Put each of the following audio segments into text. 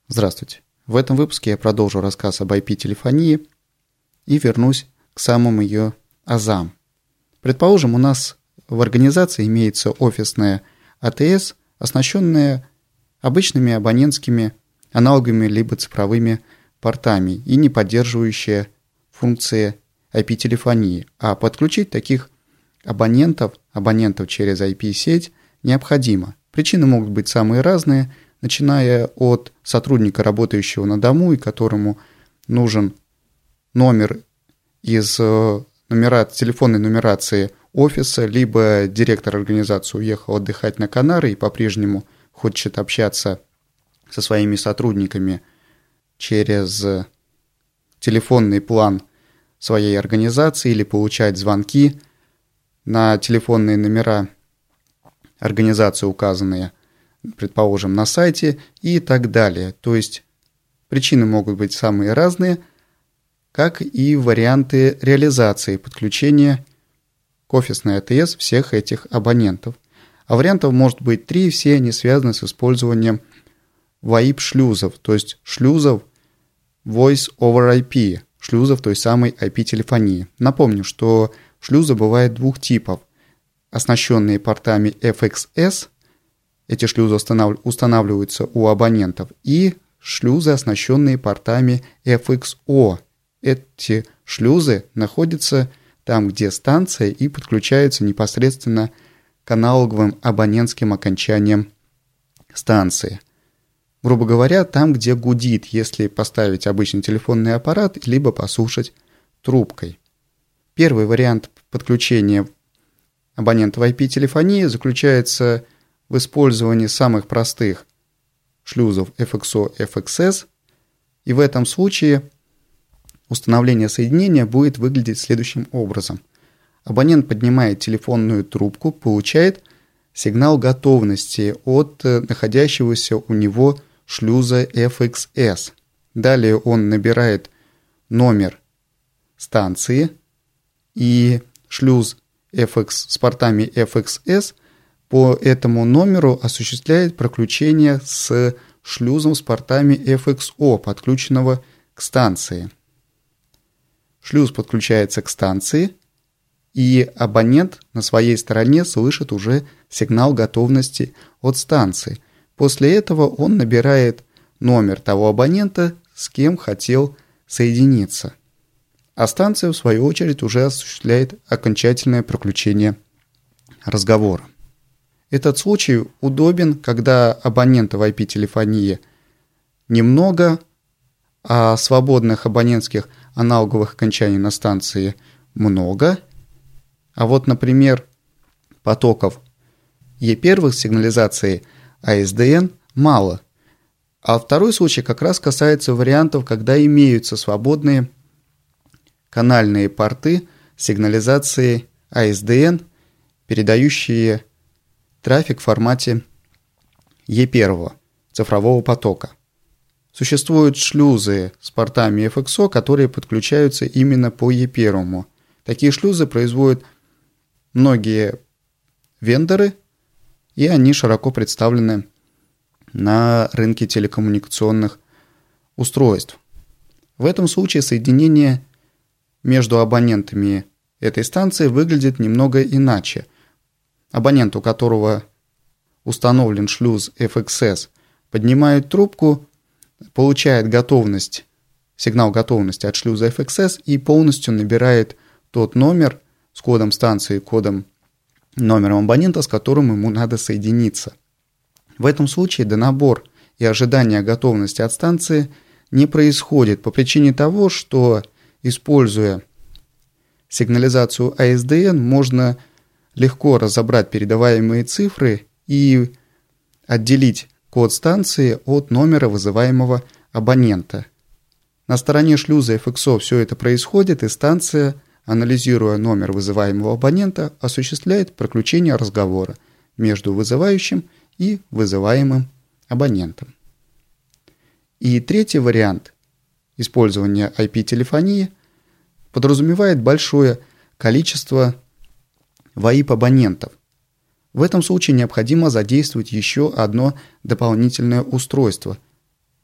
Здравствуйте. В этом выпуске я продолжу рассказ об IP-телефонии и вернусь к самым ее азам. Предположим, у нас в организации имеется офисная АТС, оснащенная обычными абонентскими аналоговыми либо цифровыми портами и не поддерживающая функции IP-телефонии. А подключить таких абонентов через IP-сеть необходимо. Причины могут быть самые разные, начиная от сотрудника, работающего на дому, и которому нужен номер из телефонной нумерации офиса, либо директор организации уехал отдыхать на Канары и по-прежнему хочет общаться со своими сотрудниками через телефонный план своей организации или получать звонки на телефонные номера организации, указанные, предположим, на сайте и так далее. То есть причины могут быть самые разные, как и варианты реализации подключения к офисной АТС всех этих абонентов. А вариантов может быть 3, все они связаны с использованием VoIP-шлюзов, то есть шлюзов Voice over IP, шлюзов той самой IP-телефонии. Напомню, что шлюзы бывают двух типов. Оснащенные портами FXS, эти шлюзы устанавливаются у абонентов, и шлюзы, оснащенные портами FXO. Эти шлюзы находятся там, где станция, и подключаются непосредственно к аналоговым абонентским окончаниям станции. Грубо говоря, там, где гудит, если поставить обычный телефонный аппарат, либо послушать трубкой. Первый вариант подключения абонентов IP-телефонии заключается в использовании самых простых шлюзов FXO, FXS, и в этом случае установление соединения будет выглядеть следующим образом. Абонент поднимает телефонную трубку, получает сигнал готовности от находящегося у него шлюза FXS. Далее он набирает номер станции, и шлюз FX с портами FXS по этому номеру осуществляет проключение с шлюзом с портами FXO, подключенного к станции. Шлюз подключается к станции, и абонент на своей стороне слышит уже сигнал готовности от станции. После этого он набирает номер того абонента, с кем хотел соединиться. А станция, в свою очередь, уже осуществляет окончательное проключение разговора. Этот случай удобен, когда абонентов IP-телефонии немного, а свободных абонентских аналоговых окончаний на станции много. А вот, например, потоков E1 с сигнализацией ASDN мало. А второй случай как раз касается вариантов, когда имеются свободные канальные порты сигнализации ASDN, передающие трафик в формате E1, цифрового потока. Существуют шлюзы с портами FXO, которые подключаются именно по E1. Такие шлюзы производят многие вендоры, и они широко представлены на рынке телекоммуникационных устройств. В этом случае соединение между абонентами этой станции выглядит немного иначе. Абонент, у которого установлен шлюз FXS, поднимает трубку, получает сигнал готовности от шлюза FXS и полностью набирает тот номер с кодом станции, номером абонента, с которым ему надо соединиться. В этом случае донабор и ожидание готовности от станции не происходит по причине того, что, используя сигнализацию ASDN, можно легко разобрать передаваемые цифры и отделить код станции от номера вызываемого абонента. На стороне шлюза FXO все это происходит, и станция, анализируя номер вызываемого абонента, осуществляет проключение разговора между вызывающим и вызываемым абонентом. И третий вариант использования IP-телефонии подразумевает большое количество VoIP-абонентов. В этом случае необходимо задействовать еще одно дополнительное устройство.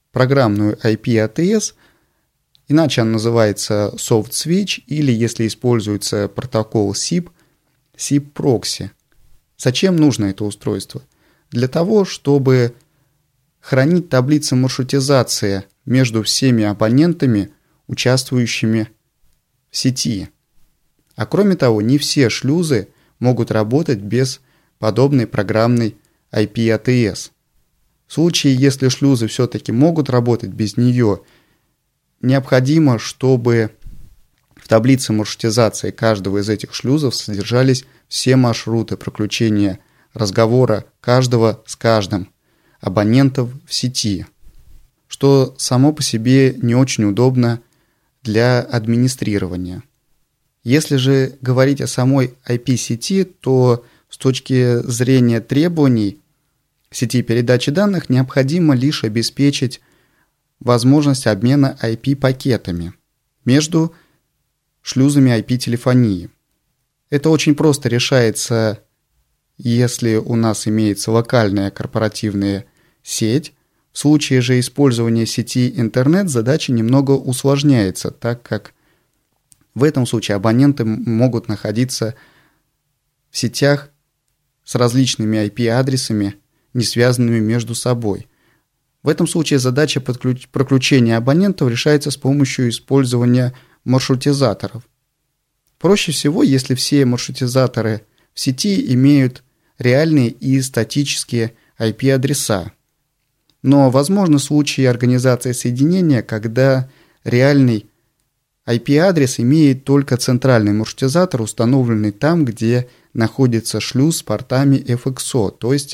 программную IP-ATS, иначе она называется Soft Switch, или, если используется протокол SIP, SIP Proxy. Зачем нужно это устройство? Для того, чтобы хранить таблицы маршрутизации между всеми абонентами, участвующими в сети. А кроме того, не все шлюзы могут работать без подобной программной IP-ATS. В случае, если шлюзы все-таки могут работать без нее, необходимо, чтобы в таблице маршрутизации каждого из этих шлюзов содержались все маршруты проключения разговора каждого с каждым абонентов в сети, что само по себе не очень удобно для администрирования. Если же говорить о самой IP-сети, то с точки зрения требований сети передачи данных необходимо лишь обеспечить возможность обмена IP-пакетами между шлюзами IP-телефонии. Это очень просто решается, если у нас имеется локальная корпоративная сеть. В случае же использования сети интернет задача немного усложняется, так как в этом случае абоненты могут находиться в сетях с различными IP-адресами, не связанными между собой. В этом случае задача проключения абонентов решается с помощью использования маршрутизаторов. Проще всего, если все маршрутизаторы в сети имеют реальные и статические IP-адреса. Но возможны случаи организации соединения, когда реальный IP-адрес имеет только центральный маршрутизатор, установленный там, где находится шлюз с портами FXO, то есть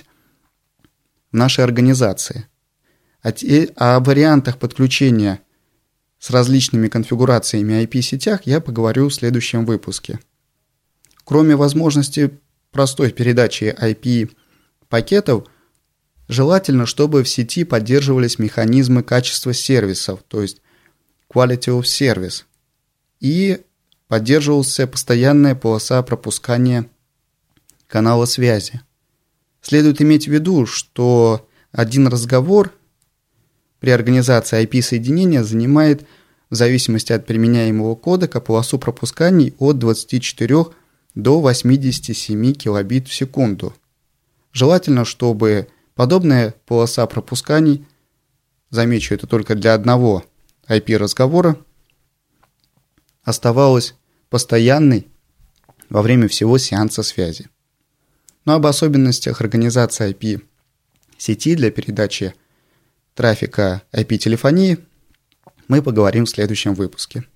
в нашей организации. О вариантах подключения с различными конфигурациями IP-сетях я поговорю в следующем выпуске. Кроме возможности простой передачи IP-пакетов, желательно, чтобы в сети поддерживались механизмы качества сервисов, то есть Quality of Service, и поддерживалась постоянная полоса пропускания канала связи. Следует иметь в виду, что один разговор при организации IP-соединения занимает, в зависимости от применяемого кодека, полосу пропусканий от 24 до 87 килобит в секунду. Желательно, чтобы подобная полоса пропусканий, замечу, это только для одного IP-разговора, оставалась постоянной во время всего сеанса связи. Но об особенностях организации IP-сети для передачи трафика IP-телефонии мы поговорим в следующем выпуске.